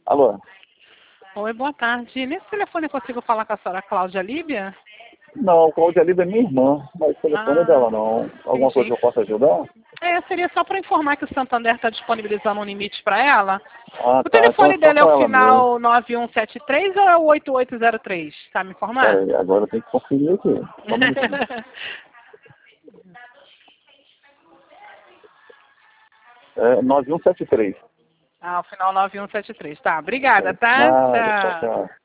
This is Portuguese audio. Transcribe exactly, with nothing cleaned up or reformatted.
Alô? Oi, boa tarde. Nesse telefone eu consigo falar com a senhora Cláudia Líbia? Não, a Cláudia Lida é minha irmã, mas o telefone é Ah, dela não. Alguma coisa entendi. que eu possa ajudar? É, seria só para informar que o Santander está disponibilizando um limite para ela. Ah, O tá. Então é telefone só dele é com o ela mesmo. final nove um sete três ou é o oito oito zero três? Tá me informar? Peraí, agora eu tenho que conferir aqui. Só um minutinho. É nove um sete três. Ah, o final nove um sete três. Tá, obrigada, É. tá? Nada, tchau, Tchau. tchau.